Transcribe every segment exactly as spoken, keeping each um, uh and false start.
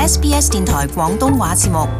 S B S 電台廣東話節目。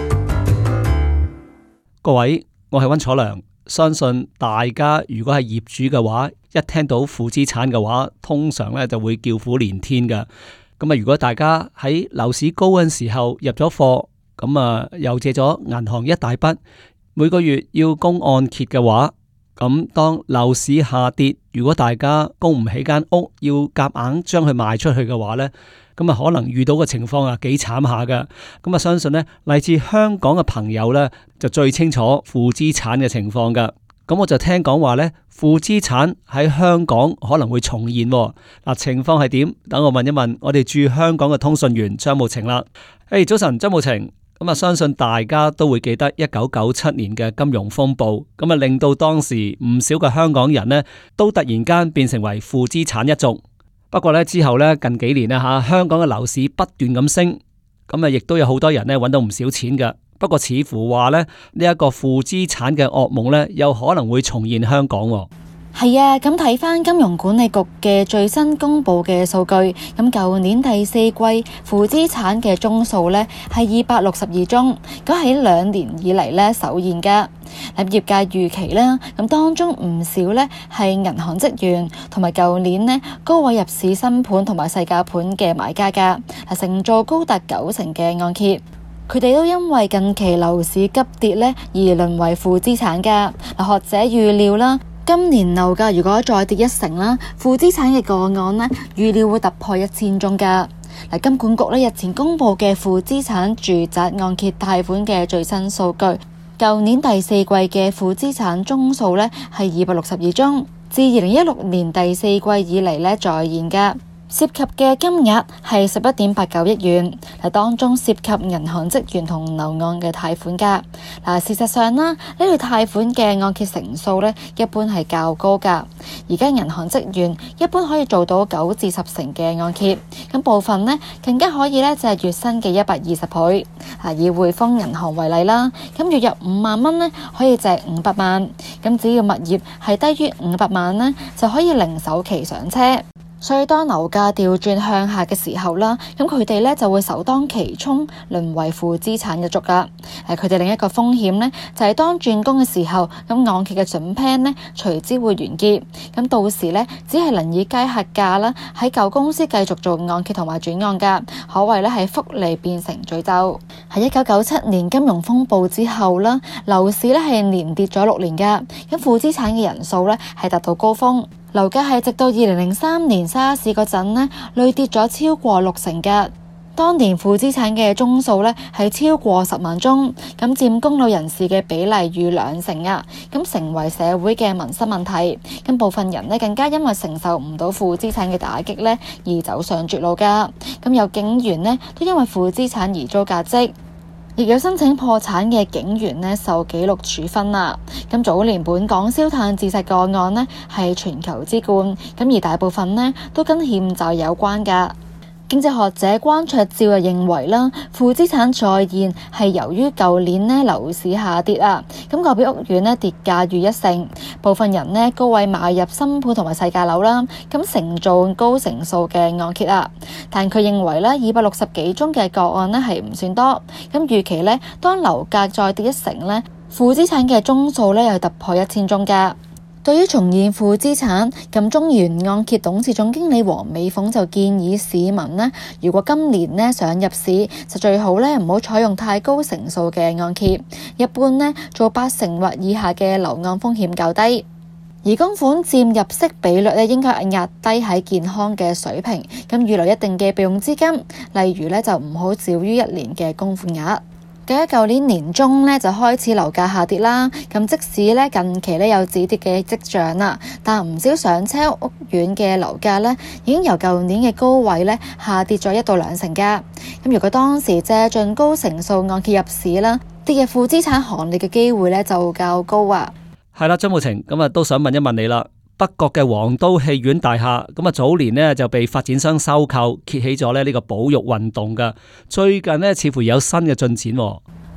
各位，我係溫楚良。相信大家如果係業主嘅話，一聽到負資產嘅話，通常咧就會叫苦連天㗎。咁啊，如果大家喺樓市高嗰陣時候入咗貨，咁啊又借咗銀行一大筆，每個月要供按揭嘅話，咁當樓市下跌，如果大家供唔起間屋，要夾硬將佢賣出去嘅話呢，咁啊可能遇到嘅情況啊幾慘下噶。咁啊相信呢，嚟自香港嘅朋友呢，就最清楚負資產嘅情況噶。咁我就聽講話呢，負資產喺香港可能會重現。嗱，情況係點？等我問一問我哋駐香港嘅通訊員張慕晴啦。誒，早晨，張慕晴。咁啊，相信大家都會記得一九九七年嘅金融風暴，咁啊令到當時唔少嘅香港人呢都突然間變成為負資產一族。不過呢，之後呢，近幾年呢吓，香港嘅樓市不斷咁升，咁啊亦都有好多人呢揾到唔少錢㗎。不過似乎話呢，呢一個負資產嘅噩夢呢，有可能會重現香港。 係啊，咁睇翻金融管理局嘅最新公布嘅數據，咁舊年第四季負資產嘅宗數呢係二百六十二宗，咁喺兩年以嚟呢首現噶。咁業界預期啦，咁當中唔少呢係銀行職員同埋舊年呢高位入市新盤同埋細價盤嘅買家噶，係承造高達九成嘅按揭。佢哋都因為近期樓市急跌呢而淪為負資產噶。嗱，學者預料啦，今年樓價如果再跌一成啦，負資產嘅個案呢預料會突破一千宗噶。嗱，金管局呢日前公布嘅負資產住宅按揭貸款嘅最新數據，舊年第四季嘅負資產宗數呢係二百六十二宗，自二零一六年第四季以嚟呢再現噶。涉及嘅金額係十一點八九億元，嗱，當中涉及銀行職員同樓按嘅貸款㗎。嗱，事實上啦，呢類貸款嘅按揭成數咧，一般係較高㗎。而家銀行職員一般可以做到九至十成嘅按揭，咁部分呢更加可以咧就係月薪嘅一百二十倍。啊，以匯豐銀行為例啦，咁月入五萬蚊呢可以借五百萬，咁只要物業係低於五百萬呢，就可以零首期上車。所以當樓價調轉向下嘅時候啦，咁佢哋咧就會首當其衝淪為負資產一族噶。誒，佢哋另一個風險咧就係當轉工嘅時候，咁按揭嘅準 plan 咧隨之會完結，咁到時咧只係能以街客價啦，喺舊公司繼續做按揭同埋轉按噶，可謂咧係福利變成詛咒。喺一九九七年金融風暴之後啦，樓市咧係連跌咗六年噶，咁負資產嘅人數咧係達到高峰。樓價係直到二零零三年沙士嗰陣呢，累跌咗超過六成㗎。當年負資產嘅宗數呢係超過十萬宗，咁佔供樓人士嘅比例逾兩成啊，咁成為社會嘅民生問題。咁部分人呢更加因為承受唔到負資產嘅打擊呢而走上絕路㗎。咁有警員呢都因為負資產而遭革職。亦有申請破產嘅警員呢受紀律處分啦。咁早年本港燒炭自殺個案呢係全球之冠，咁而大部分呢都跟欠債有關㗎。經濟學者關焯照又認為啦，負資產再現係由於舊年呢樓市下跌啊，咁個別屋苑呢跌價逾一成，部分人呢高位買入新盤同埋細價樓啦，咁承造高成數嘅按揭啊。但佢認為呢二百六十幾宗嘅個案呢係唔算多，咁預期呢當樓價再跌一成呢，負資產嘅宗數呢又突破一千宗㗎。對於重現負資產，咁中原按揭董事總經理黃美鳳就建議市民呢，如果今年呢想入市，就最好呢唔好採用太高成數嘅按揭，一般呢做八成或以下嘅樓按風險較低，而供款佔入息比率呢應該壓低喺健康嘅水平，咁預留一定嘅備用資金，例如呢就唔好少於一年嘅供款額。喺舊年年中呢，就開始樓價下跌啦，咁即使呢近期呢有止跌嘅跡象啦，但唔少上車屋苑嘅樓價呢已經由舊年嘅高位呢下跌咗一到兩成㗎。咁如果當時借盡高成數按揭入市啦，跌入負資產行列嘅機會呢就較高啊。 係啦，張慕晴，咁啊都想問一問你啦。北角嘅皇都戲院大廈，咁啊早年呢就被發展商收購，揭起咗咧呢個保育運動噶。最近呢似乎有新嘅進展。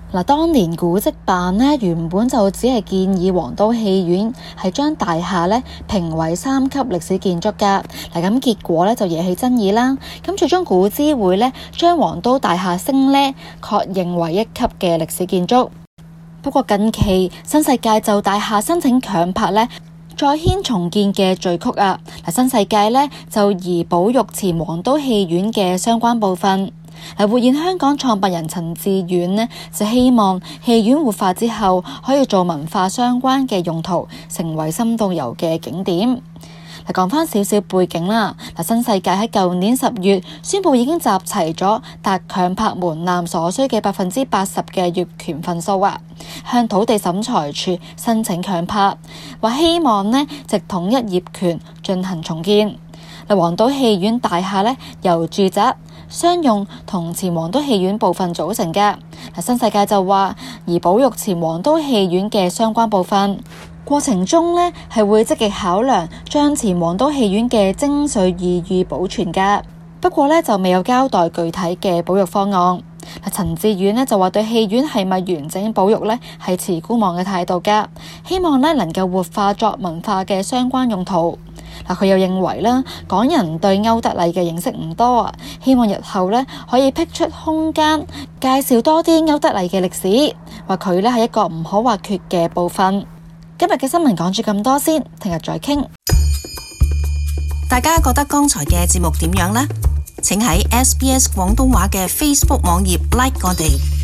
嗱，當年古蹟辦呢原本就只係建議皇都戲院係將大廈呢評為三級歷史建築㗎。嗱，咁結果呢就惹起爭議啦。咁最終古諮會呢將皇都大廈升呢確認為一級嘅歷史建築。不過近期新世界就大廈申請強拍呢再掀重建嘅序曲啊。嗱，新世界呢就移保育前皇都戲院嘅相關部分。嗱，活現香港創辦人陳志遠呢就希望戲院活化之後可以做文化相關嘅用途，成為深度遊嘅景點。嗱，講翻少少背景啦。嗱，新世界喺舊年十月宣布已經集齊咗達強拍門檻所需嘅百分之八十嘅業權份數啊，向土地審裁處申請強拍，話希望呢直統一業權進行重建。嗱，皇都戲院大廈呢由住宅、商用同前皇都戲院部分組成嘅。嗱，新世界就話而保育前皇都戲院嘅相關部分過程中呢係會積極考量將前皇都戲院嘅精髓意義保存嘅。不過呢就未有交代具體嘅保育方案。嗱，陳志遠呢就話對戲院係咪完整保育呢係持觀望嘅態度㗎，希望呢能夠活化作文化嘅相關用途。嗱，佢又認為啦，港人對歐德禮嘅認識唔多啊，希望日後咧可以闢出空間，介紹多啲歐德禮嘅歷史，話佢咧係一個唔可或缺嘅部分。今日嘅新聞講住咁多先，聽日再傾。 大家覺得剛才嘅節目點樣呢？請喺 S B S 廣東話嘅 Facebook 網頁 like 我哋。